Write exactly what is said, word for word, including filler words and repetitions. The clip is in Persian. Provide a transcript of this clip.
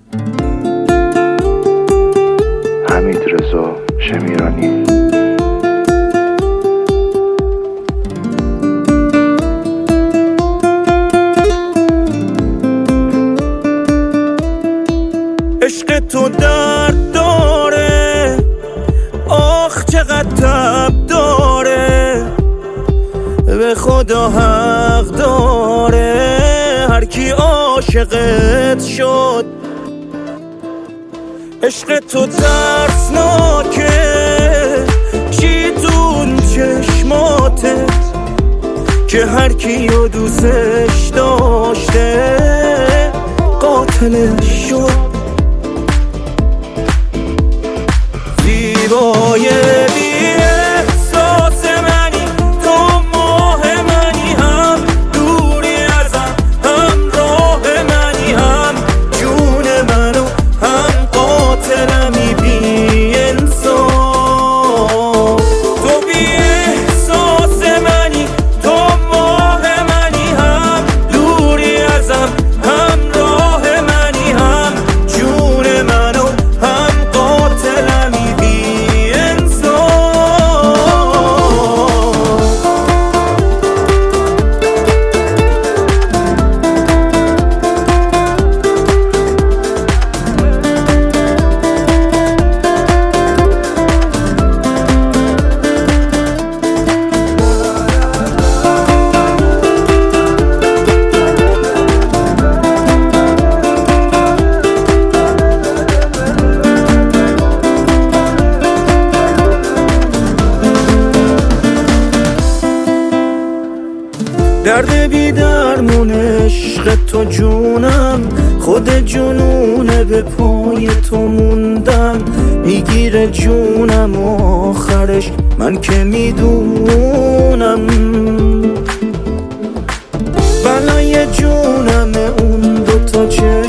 حمیدرضا شمیرانی. عشق تو درد داره، آخ چقدر تب داره، به خدا حق داره هر کی عاشقت شد. عشق تو ترسناکه، چی تون چشماتت که هر کیو دوستش داشته قاتلش شد. زیبای بی احساس منی، تو ماه منی، هم دوری ازم هم راه منی، هم جون منو هم قاتلمی بی انصاف. تو بی احساس منی، تو ماه منی، هم دوری ازم هم راه منی، هم جون منو هم قاتلمی بی انصاف. درد بی درمون عشق تو جونم، خود جنونه به پای تو موندم. میگیره جونم آخرش من که میدونم، بلای جونم اون دوتا چه